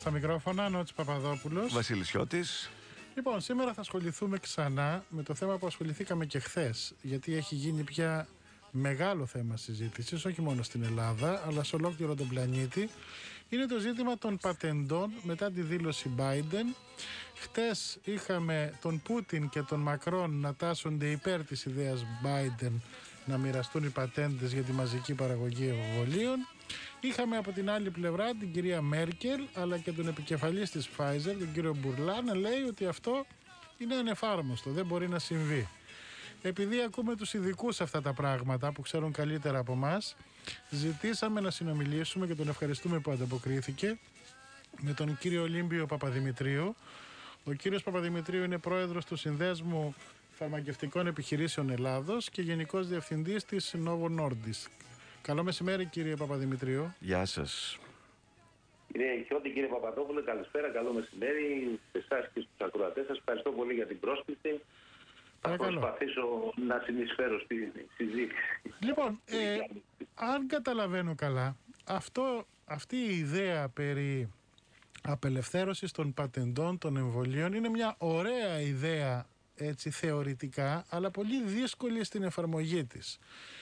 Στα μικρόφωνα, Νότης Παπαδόπουλος. Βασίλης Σιώτης. Λοιπόν, σήμερα θα ασχοληθούμε ξανά με το θέμα που ασχοληθήκαμε και χθες, γιατί έχει γίνει πια μεγάλο θέμα συζήτησης, όχι μόνο στην Ελλάδα, αλλά σε ολόκληρο τον πλανήτη. Είναι το ζήτημα των πατεντών μετά τη δήλωση Biden. Χτες είχαμε τον Πούτιν και τον Μακρόν να τάσσονται υπέρ της ιδέας Biden να μοιραστούν οι πατέντες για τη μαζική παραγωγή εμβολίων. Είχαμε από την άλλη πλευρά την κυρία Μέρκελ, αλλά και τον επικεφαλής της Pfizer, τον κύριο Μπουρλά, να λέει ότι αυτό είναι ανεφάρμοστο, δεν μπορεί να συμβεί. Επειδή ακούμε τους ειδικούς αυτά τα πράγματα που ξέρουν καλύτερα από μας, ζητήσαμε να συνομιλήσουμε και τον ευχαριστούμε που ανταποκρίθηκε με τον κύριο Ολύμπιο Παπαδημητρίου. Ο κύριος Παπαδημητρίου είναι πρόεδρος του Συνδέσμου Φαρμακευτικών Επιχειρήσεων Ελλάδος και γενικός διευθυντής της Novo Nordisk. Καλό μεσημέρι, κύριε Παπαδημητρίου. Γεια σας. Κύριε Χιώτη, κύριε Παπαδόπουλε, καλησπέρα, καλό μεσημέρι σε εσάς και στους ακροατές σας. Ευχαριστώ πολύ για την πρόσκληση. Θα προσπαθήσω να συνεισφέρω στη συζήτηση. Λοιπόν, αν καταλαβαίνω καλά, αυτή η ιδέα περί απελευθέρωσης των πατεντών των εμβολίων είναι μια ωραία ιδέα, έτσι θεωρητικά, αλλά πολύ δύσκολη στην εφαρμογή της.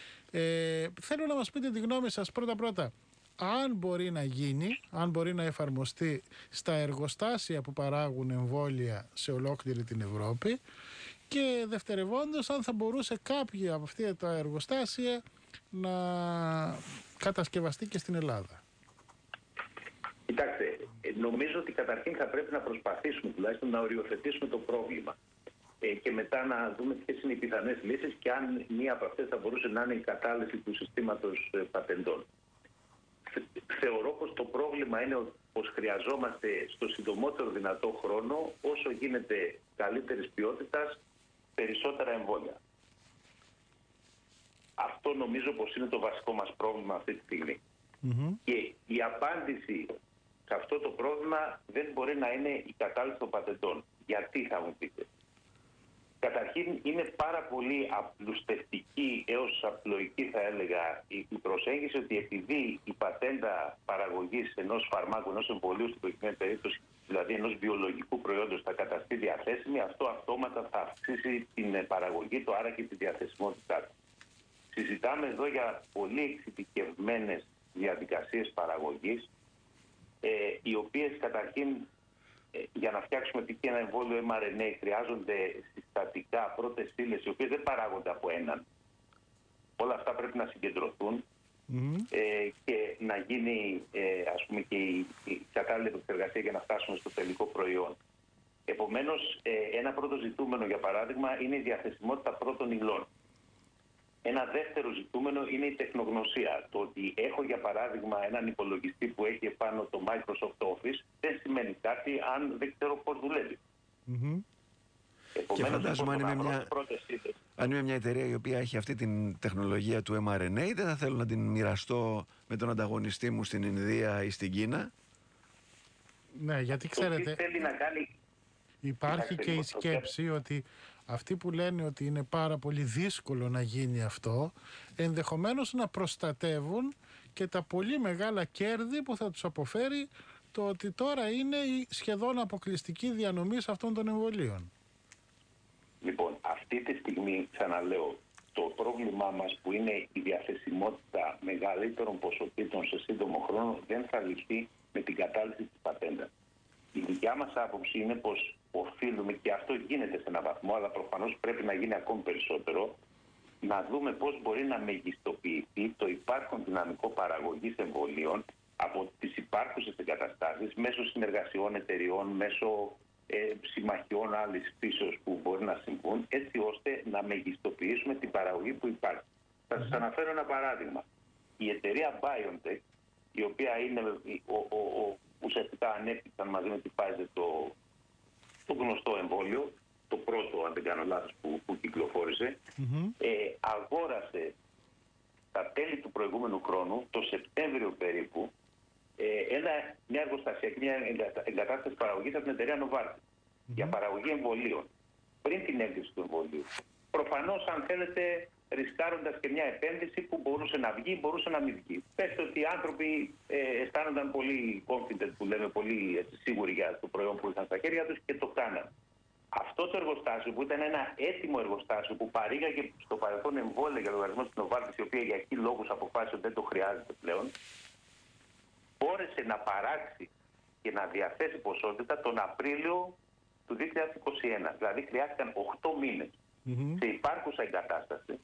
Θέλω να μας πείτε τη γνώμη σας πρώτα αν μπορεί να γίνει, αν μπορεί να εφαρμοστεί στα εργοστάσια που παράγουν εμβόλια σε ολόκληρη την Ευρώπη, και δευτερευόντως αν θα μπορούσε κάποια από αυτά τα εργοστάσια να κατασκευαστεί και στην Ελλάδα. Κοιτάξτε, νομίζω ότι καταρχήν θα πρέπει να προσπαθήσουμε τουλάχιστον να οριοθετήσουμε το πρόβλημα και μετά να δούμε ποιες είναι οι πιθανές λύσεις και αν μία από αυτές θα μπορούσε να είναι η κατάλυση του συστήματος πατεντών. Θεωρώ πως το πρόβλημα είναι πως χρειαζόμαστε στο συντομότερο δυνατό χρόνο, όσο γίνεται καλύτερης ποιότητας, περισσότερα εμβόλια. Αυτό νομίζω πως είναι το βασικό μας πρόβλημα αυτή τη στιγμή. Και η απάντηση σε αυτό το πρόβλημα δεν μπορεί να είναι η κατάλυση των πατεντών. Γιατί, θα μου πείτε? Καταρχήν είναι πάρα πολύ απλουστευτική έως απλοϊκή, θα έλεγα, η προσέγγιση ότι επειδή η πατέντα παραγωγής ενός φαρμάκου, ενός εμβολίου στην προκειμένη περίπτωση, δηλαδή ενός βιολογικού προϊόντος, θα καταστεί διαθέσιμη, αυτό αυτόματα θα αυξήσει την παραγωγή του, άρα και τη διαθεσιμότητά του. Συζητάμε εδώ για πολύ εξειδικευμένες διαδικασίες παραγωγής, οι οποίες καταρχήν για να φτιάξουμε ένα εμβόλιο mRNA χρειάζονται συστατικά πρώτες ύλες, οι οποίες δεν παράγονται από έναν. Όλα αυτά πρέπει να συγκεντρωθούν και να γίνει ας πούμε και η κατάλληλη επεξεργασία για να φτάσουμε στο τελικό προϊόν. Επομένως, ένα πρώτο ζητούμενο, για παράδειγμα, είναι η διαθεσιμότητα πρώτων υλών. Ένα δεύτερο ζητούμενο είναι η τεχνογνωσία. Το ότι έχω, για παράδειγμα, έναν υπολογιστή που έχει επάνω το Microsoft Office δεν σημαίνει κάτι αν δεν ξέρω πώς δουλεύει. Και φαντάζομαι αν είμαι μια εταιρεία η οποία έχει αυτή την τεχνολογία του mRNA, δεν θα θέλω να την μοιραστώ με τον ανταγωνιστή μου στην Ινδία ή στην Κίνα. Ναι, γιατί ξέρετε, θέλει να κάνει... υπάρχει και η σκέψη ότι αυτοί που λένε ότι είναι πάρα πολύ δύσκολο να γίνει αυτό, ενδεχομένως να προστατεύουν και τα πολύ μεγάλα κέρδη που θα τους αποφέρει το ότι τώρα είναι η σχεδόν αποκλειστική διανομή αυτών των εμβολίων. Λοιπόν, αυτή τη στιγμή, ξαναλέω, το πρόβλημά μας που είναι η διαθεσιμότητα μεγαλύτερων ποσοτήτων σε σύντομο χρόνο δεν θα λυθεί με την κατάλυση της πατέντας. Η δικιά μας άποψη είναι πως οφείλουμε, και αυτό γίνεται σε έναν βαθμό, αλλά προφανώς πρέπει να γίνει ακόμη περισσότερο, να δούμε πώς μπορεί να μεγιστοποιηθεί το υπάρχον δυναμικό παραγωγής εμβολίων από τις υπάρχουσες εγκαταστάσεις μέσω συνεργασιών εταιριών, μέσω συμμαχιών άλλης φύσεως που μπορεί να συμβούν, έτσι ώστε να μεγιστοποιήσουμε την παραγωγή που υπάρχει. Θα σας αναφέρω ένα παράδειγμα. Η εταιρεία BioNTech, η οποία είναι ουσιαστικά ανέπτυξαν μαζί με τη Pfizer το γνωστό εμβόλιο, το πρώτο, αν δεν κάνω λάθος, που κυκλοφόρησε, αγόρασε τα τέλη του προηγούμενου χρόνου, το Σεπτέμβριο περίπου, μια εργοστασιακή, μια εγκατάσταση παραγωγής από την εταιρεία Novartis για παραγωγή εμβολίων πριν την έγκριση του εμβολίου. Προφανώς, αν θέλετε, ρισκάροντας και μια επένδυση που μπορούσε να βγει, μπορούσε να μην βγει. Πέστε ότι οι άνθρωποι αισθάνονταν πολύ confident, που λέμε, πολύ σίγουροι για το προϊόν που είχαν στα χέρια τους και το κάναν. Αυτό το εργοστάσιο, που ήταν ένα έτοιμο εργοστάσιο που παρήγαγε στο παρελθόν εμβόλια για λογαριασμό της Novartis, η οποία για εκεί λόγους αποφάσισε ότι δεν το χρειάζεται πλέον, μπόρεσε να παράξει και να διαθέσει ποσότητα τον Απρίλιο του 2021. Δηλαδή χρειάστηκαν 8 μήνες σε υπάρχουσα εγκατάσταση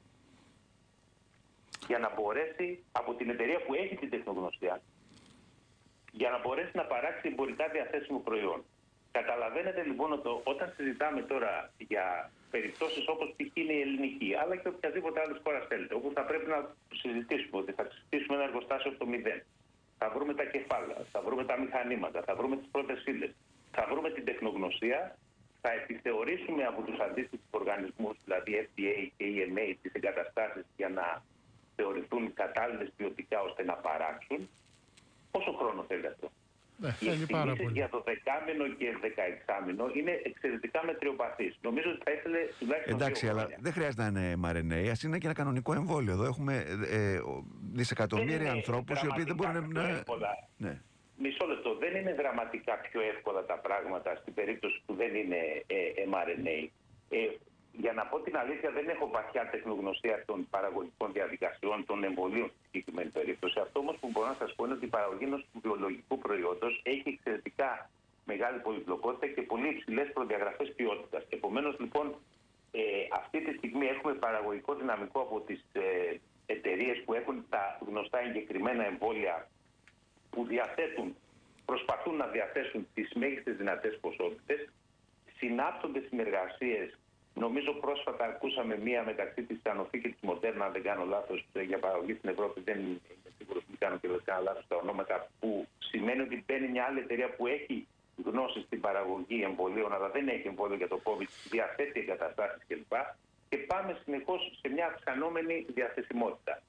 για να μπορέσει, από την εταιρεία που έχει την τεχνογνωσία, για να μπορέσει να παράξει εμπορικά διαθέσιμο προϊόν. Καταλαβαίνετε λοιπόν ότι όταν συζητάμε τώρα για περιπτώσεις όπως π.χ. είναι η ελληνική, αλλά και οποιαδήποτε άλλη χώρα θέλετε, όπου θα πρέπει να συζητήσουμε ότι θα συζητήσουμε ένα εργοστάσιο από το 0. Θα βρούμε τα κεφάλαια, θα βρούμε τα μηχανήματα, θα βρούμε τις πρώτες ύλες, θα βρούμε την τεχνογνωσία, θα επιθεωρήσουμε από τους αντίστοιχους οργανισμούς, δηλαδή FDA και EMA, τις εγκαταστάσεις για να θεωρηθούν κατάλληλες ποιοτικά ώστε να παράξουν. Πόσο χρόνο θέλει αυτό? Οι εκτιμήσεις για το 10μηνο και 16μηνο είναι εξαιρετικά μετριοπαθείς. Νομίζω ότι θα ήθελε τουλάχιστον. Εντάξει, αλλά δεν χρειάζεται να είναι mRNA, ας είναι και ένα κανονικό εμβόλιο. Εδώ έχουμε δισεκατομμύρια ανθρώπους οι οποίοι δεν μπορούν να. Ναι. Μισό λεπτό. Δεν είναι δραματικά πιο εύκολα τα πράγματα στην περίπτωση που δεν είναι mRNA. Για να πω την αλήθεια, δεν έχω βαθιά τεχνογνωσία των παραγωγικών διαδικασιών των εμβολίων στη συγκεκριμένη περίπτωση. Αυτό όμως που μπορώ να σας πω είναι ότι η παραγωγή ενός βιολογικού προϊόντος έχει εξαιρετικά μεγάλη πολυπλοκότητα και πολύ υψηλές προδιαγραφές ποιότητας. Επομένως, λοιπόν, αυτή τη στιγμή έχουμε παραγωγικό δυναμικό από τις εταιρείες που έχουν τα γνωστά εγκεκριμένα εμβόλια που προσπαθούν να διαθέσουν τις μέγιστες δυνατές ποσότητες, συνάπτονται συνεργασίες. Νομίζω πρόσφατα ακούσαμε μία μεταξύ της Sanofi και της Moderna, αν δεν κάνω λάθος, για παραγωγή στην Ευρώπη. Δεν είμαι σίγουρος που κάνω και δεν κάνω λάθος τα ονόματα, που σημαίνει ότι μπαίνει μια άλλη εταιρεία που έχει γνώση στην παραγωγή εμβολίων, αλλά δεν έχει εμβόλιο για το COVID, διαθέτει εγκαταστάσεις κλπ. Και πάμε συνεχώς σε μια αυξανόμενη διαθεσιμότητα.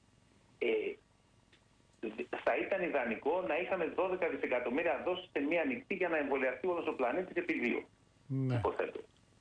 Θα ήταν ιδανικό να είχαμε 12 δισεκατομμύρια δόσεις σε μία νυχτή για να εμβολιαστεί όλος ο πλανήτης επί 2. Ναι. Υποθέτω.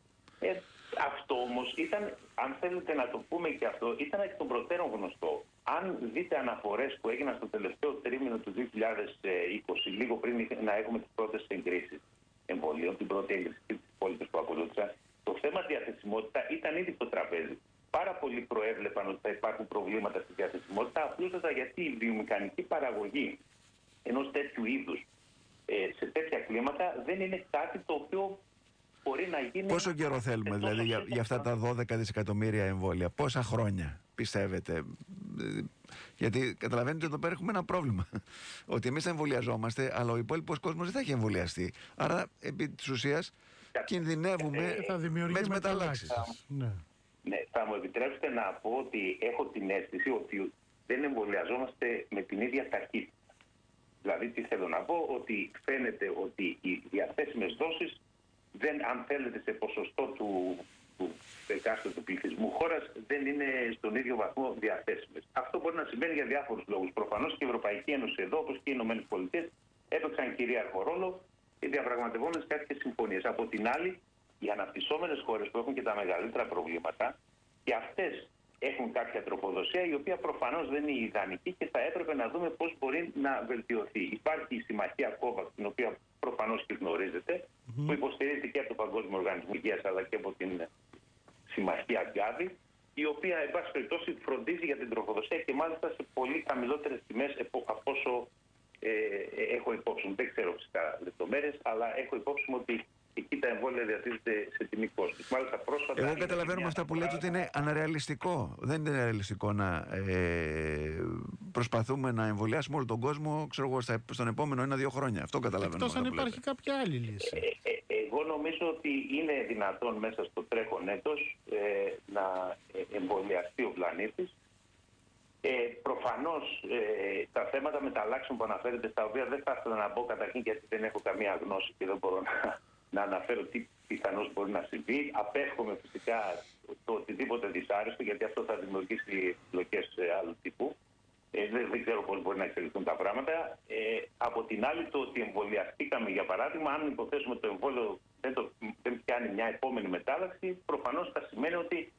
Αυτό όμως ήταν, αν θέλετε να το πούμε και αυτό, ήταν εκ των προτέρων γνωστό. Αν δείτε αναφορές που έγιναν στο τελευταίο τρίμηνο του 2020, λίγο πριν να έχουμε τις πρώτες εγκρίσεις εμβολίων, την πρώτη έγκριση και τις υπόλοιπες που ακολούθησαν, το θέμα διαθεσιμότητα ήταν ήδη στο τραπέζι. Πάρα πολλοί προέβλεπαν ότι θα υπάρχουν προβλήματα στη διαθεσιμότητα, απλούστατα γιατί η βιομηχανική παραγωγή ενός τέτοιου είδους σε τέτοια κλίματα δεν είναι κάτι το οποίο μπορεί να γίνει. Πόσο καιρό θέλουμε δηλαδή για αυτά τα 12 δισεκατομμύρια εμβόλια? Πόσα χρόνια πιστεύετε? Γιατί καταλαβαίνετε ότι εδώ πέρα έχουμε ένα πρόβλημα. Ότι εμείς θα εμβολιαζόμαστε, αλλά ο υπόλοιπος κόσμος δεν θα έχει εμβολιαστεί. Άρα, επί της ουσίας, κινδυνεύουμε με τις μεταλλάξεις. Ναι, θα μου επιτρέψετε να πω ότι έχω την αίσθηση ότι δεν εμβολιαζόμαστε με την ίδια ταχύτητα. Δηλαδή, τι θέλω να πω, ότι φαίνεται ότι οι διαθέσιμες δόσεις δεν, αν θέλετε, σε ποσοστό του εκάστοτε του πληθυσμού χώρας, δεν είναι στον ίδιο βαθμό διαθέσιμες. Αυτό μπορεί να συμβαίνει για διάφορους λόγους. Προφανώς και η Ευρωπαϊκή Ένωση εδώ, όπως και οι ΗΠΑ, έπαιξαν κυρίαρχο ρόλο διαπραγματευόμενες κάποιες συμφωνίες. Από την άλλη, οι αναπτυσσόμενες χώρες που έχουν και τα μεγαλύτερα προβλήματα, και αυτές έχουν κάποια τροφοδοσία, η οποία προφανώς δεν είναι ιδανική και θα έπρεπε να δούμε πώς μπορεί να βελτιωθεί. Υπάρχει η συμμαχία COVAX, την οποία προφανώς και γνωρίζετε, που υποστηρίζεται και από τον Παγκόσμιο Οργανισμό Υγείας αλλά και από την συμμαχία Gavi, η οποία, εν πάση περιπτώσει, φροντίζει για την τροφοδοσία και μάλιστα σε πολύ χαμηλότερες τιμές από όσο έχω υπόψη μου. Δεν ξέρω φυσικά λεπτομέρειες, αλλά έχω υπόψη μου ότι εκεί τα εμβόλια διατίθεται σε τιμή κόστους. Μάλιστα πρόσφατα. Εγώ καταλαβαίνω με αυτά που λέτε ότι είναι αναρεαλιστικό. Δεν είναι ρεαλιστικό να προσπαθούμε να εμβολιάσουμε όλο τον κόσμο, ξέρω εγώ, στον επόμενο 1-2 χρόνια. Αυτό καταλαβαίνω. Εκτός αν υπάρχει κάποια άλλη λύση. Εγώ νομίζω ότι είναι δυνατόν μέσα στο τρέχον έτος να εμβολιαστεί ο πλανήτης. Προφανώς τα θέματα μεταλλάξεων που αναφέρετε, στα οποία δεν θα ήθελα να μπω καταρχήν γιατί δεν έχω καμία γνώση και δεν μπορώ να αναφέρω τι πιθανώς μπορεί να συμβεί. Απέφχομαι φυσικά το οτιδήποτε δυσάρεστο, γιατί αυτό θα δημιουργήσει εμπλοκές άλλου τύπου. Δεν ξέρω πώς μπορεί να εξελιχθούν τα πράγματα. Από την άλλη, το ότι εμβολιαστήκαμε, για παράδειγμα, αν υποθέσουμε το εμβόλιο δεν πιάνει μια επόμενη μετάλλαξη, προφανώς θα σημαίνει ότι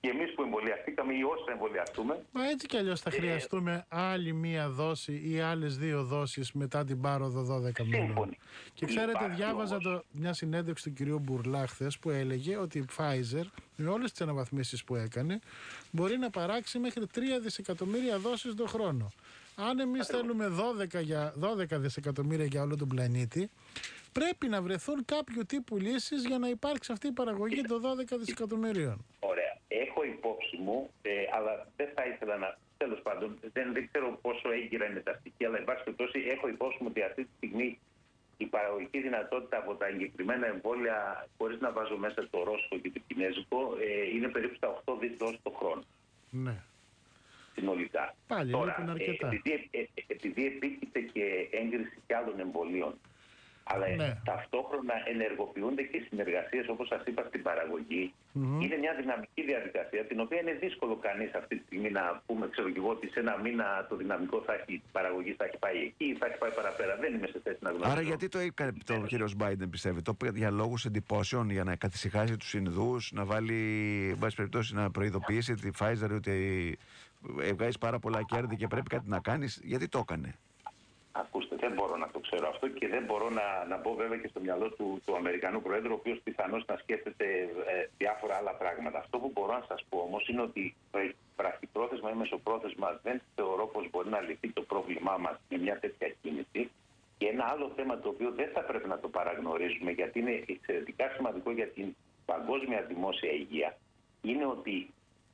και εμείς που εμβολιαστήκαμε ή όσοι θα εμβολιαστούμε. Μα έτσι κι αλλιώς θα χρειαστούμε άλλη μία δόση ή άλλες 2 δόσεις μετά την πάροδο 12 μήνων. Και ξέρετε, διάβαζα μια συνέντευξη του κυρίου Μπουρλά χθες που έλεγε ότι η Pfizer με όλες τις αναβαθμίσεις που έκανε μπορεί να παράξει μέχρι 3 δισεκατομμύρια δόσεις το χρόνο. Αν εμείς θέλουμε 12 δισεκατομμύρια για όλο τον πλανήτη, πρέπει να βρεθούν κάποιο τύπου λύσεις για να υπάρξει αυτή η παραγωγή των 12 δισεκατομμυρίων. Ωραία. Έχω υπόψη μου, αλλά δεν θα ήθελα να... Τέλος πάντων, δεν ξέρω πόσο έγκυρα είναι τα στοιχεία, αλλά εν πάση περιπτώσει έχω υπόψη μου ότι αυτή τη στιγμή η παραγωγική δυνατότητα από τα εγκεκριμένα εμβόλια, χωρίς να βάζω μέσα το ρώσικο και το κινέζικο, είναι περίπου στα 8 δις δόσεις το χρόνο. Ναι. Συνολικά. Πάλι τώρα, αρκετά. επειδή επίκειται και έγκριση και άλλων εμβολίων, αλλά ταυτόχρονα ενεργοποιούνται και συνεργασίες, όπως σας είπα, στην παραγωγή. Είναι μια δυναμική διαδικασία, την οποία είναι δύσκολο κανείς αυτή τη στιγμή να πούμε, ξέρω και εγώ, ότι σε ένα μήνα το δυναμικό η παραγωγή θα έχει πάει εκεί ή θα έχει πάει παραπέρα. Δεν είμαι σε θέση να γνωρίζω. Άρα γιατί το έκανε το κύριος Biden, πιστεύει? Το για λόγους εντυπώσεων, για να καθησυχάσει τους Ινδούς, να βάλει, εν πάση περιπτώσει, να προειδοποιήσει τη Pfizer ότι βγάζεις πάρα πολλά κέρδη και πρέπει κάτι να κάνεις? Γιατί το έκανε? Ακούστε, δεν μπορώ να το ξέρω αυτό και δεν μπορώ να μπω βέβαια και στο μυαλό του Αμερικανού Προέδρου, ο οποίος πιθανώς να σκέφτεται διάφορα άλλα πράγματα. Αυτό που μπορώ να σας πω όμως είναι ότι βραχυπρόθεσμα ή μεσοπρόθεσμα δεν θεωρώ πως μπορεί να λυθεί το πρόβλημά μας με μια τέτοια κίνηση. Και ένα άλλο θέμα το οποίο δεν θα πρέπει να το παραγνωρίζουμε, γιατί είναι εξαιρετικά σημαντικό για την παγκόσμια δημόσια υγεία, είναι ότι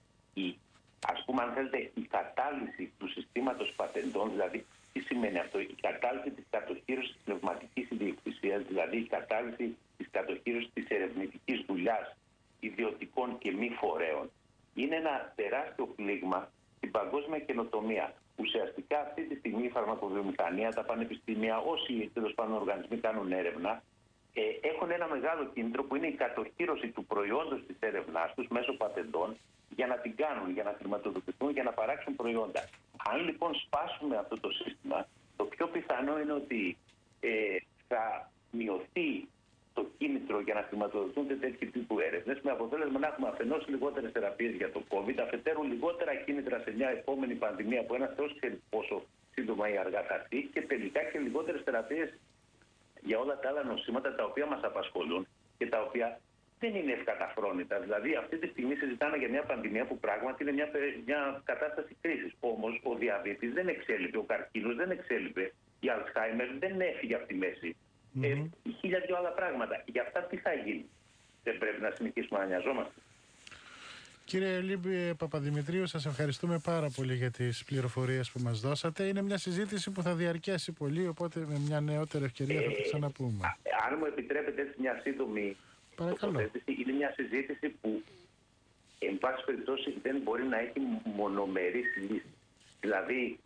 ας πούμε, αν θέλετε, η κατάλυση του συστήματος πατεντών, δηλαδή τι σημαίνει αυτό? Η κατάλυση της κατοχύρωσης της πνευματικής ιδιοκτησίας, δηλαδή η κατάλυση της κατοχύρωσης της ερευνητικής δουλειάς ιδιωτικών και μη φορέων, είναι ένα τεράστιο πλήγμα στην παγκόσμια καινοτομία. Ουσιαστικά αυτή τη στιγμή η φαρμακοβιομηχανία, τα πανεπιστήμια, όσοι τέλος πάντων οργανισμοί κάνουν έρευνα, έχουν ένα μεγάλο κίνητρο που είναι η κατοχύρωση του προϊόντος της έρευνάς τους μέσω πατεντών, για να την κάνουν, για να χρηματοδοτηθούν, για να παράξουν προϊόντα. Αν λοιπόν σπάσουμε αυτό το σύστημα, το πιο πιθανό είναι ότι θα μειωθεί το κίνητρο για να χρηματοδοτούνται τέτοιου τύπου έρευνες, με αποτέλεσμα να έχουμε αφενός λιγότερες θεραπείες για το COVID, αφετέρου λιγότερα κίνητρα σε μια επόμενη πανδημία που ένας θεός ξέρει πόσο σύντομα ή αργά θα έρθει, και τελικά και λιγότερες θεραπείες για όλα τα άλλα νοσήματα τα οποία μας απασχολούν και τα οποία δεν είναι ευκαταφρόνητα. Δηλαδή, αυτή τη στιγμή συζητάμε για μια πανδημία που πράγματι είναι μια κατάσταση κρίσης. Όμως, ο διαβήτης δεν εξέλιπε, ο καρκίνος δεν εξέλιπε, η Αλτσχάιμερ δεν έφυγε από τη μέση. 1000 άλλα πράγματα. Για αυτά τι θα γίνει? Δεν πρέπει να συνεχίσουμε να νοιαζόμαστε? Κύριε Λίμπη Παπαδημητρίου, σας ευχαριστούμε πάρα πολύ για τις πληροφορίες που μας δώσατε. Είναι μια συζήτηση που θα διαρκέσει πολύ, οπότε με μια νεότερη ευκαιρία θα το ξαναπούμε. Αν μου επιτρέπετε έτσι μια σύντομη τοποθέτηση, είναι μια συζήτηση που, εν πάση περιπτώσει, δεν μπορεί να έχει μονομερείς λύσεις. Δηλαδή,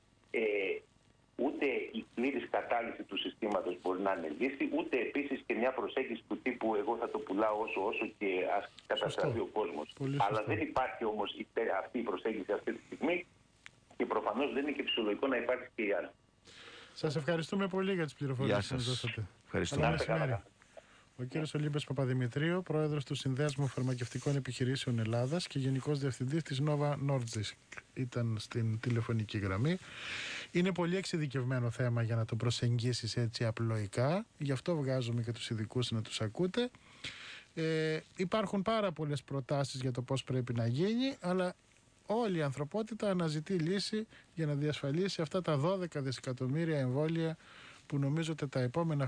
ούτε η πλήρης κατάλυση του συστήματος μπορεί να είναι λύση, ούτε επίσης και μια προσέγγιση του τύπου εγώ θα το πουλάω όσο και ας καταστραφεί ο κόσμος. Αλλά δεν υπάρχει όμως αυτή η προσέγγιση αυτή τη στιγμή και προφανώς δεν είναι και φυσιολογικό να υπάρχει και η άλλη. Σας ευχαριστούμε πολύ για τις πληροφορίες που μας δώσατε. Ευχαριστούμε. Ο κύριος Λίμπης Παπαδημητρίου, πρόεδρος του Συνδέσμου Φαρμακευτικών Επιχειρήσεων Ελλάδας και γενικός διευθυντής της Nova Nordisk, ήταν στην τηλεφωνική γραμμή. Είναι πολύ εξειδικευμένο θέμα για να το προσεγγίσεις έτσι απλοϊκά, γι' αυτό βγάζουμε και τους ειδικούς να τους ακούτε. Υπάρχουν πάρα πολλές προτάσεις για το πώς πρέπει να γίνει, αλλά όλη η ανθρωπότητα αναζητεί λύση για να διασφαλίσει αυτά τα 12 δισεκατομμύρια εμβόλια που νομίζω ότι τα επόμενα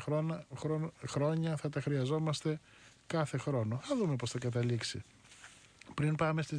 χρόνια θα τα χρειαζόμαστε κάθε χρόνο. Θα δούμε πώς θα καταλήξει. Πριν πάμε στις